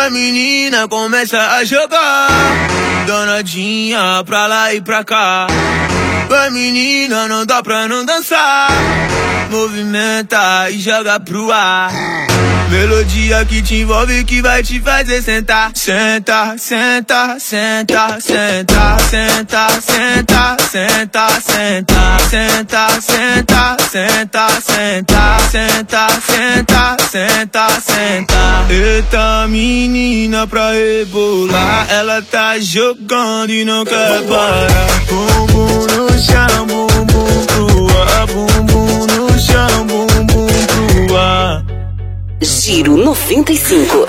A menina começa a jogar, danadinha pra lá e pra cá. A menina não dá pra não dançar, movimenta e joga pro ar. Melodia que te envolve, que vai te fazer sentar. Senta, senta, senta, senta, senta, senta, senta, senta, senta, senta, senta, senta, senta, senta, senta, senta. Eita menina pra rebolar, ela tá jogando e não quer parar. Bumbum no chão, bumbum pro ar, bumbum no chão, bumbum pro ar. Giro 95.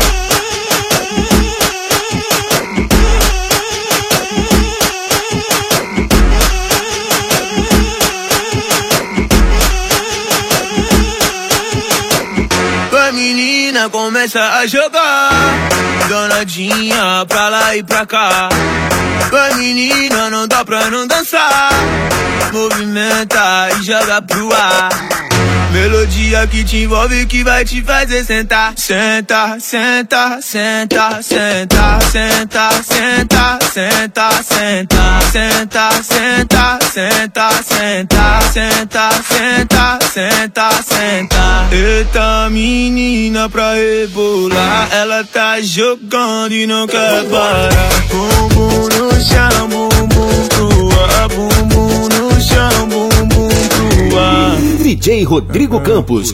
A menina começa a jogar, danadinha pra lá e pra cá. A menina não dá pra não dançar, movimenta e joga pro ar. Melodia que te envolve, que vai te fazer sentar. Senta, senta, senta, senta, senta, senta, senta, senta, senta, senta, senta, senta, senta, senta, senta, senta. Eita menina pra rebolar, ela tá jogando e não quer parar. Bumbum no chão, bumbum pro ar, bumbum no chão, bumbum pro ar. DJ Rodrigo Campos.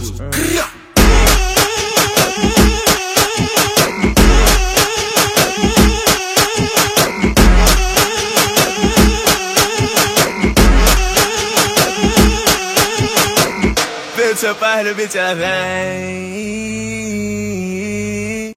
Vê seu pai no beat, ela vem.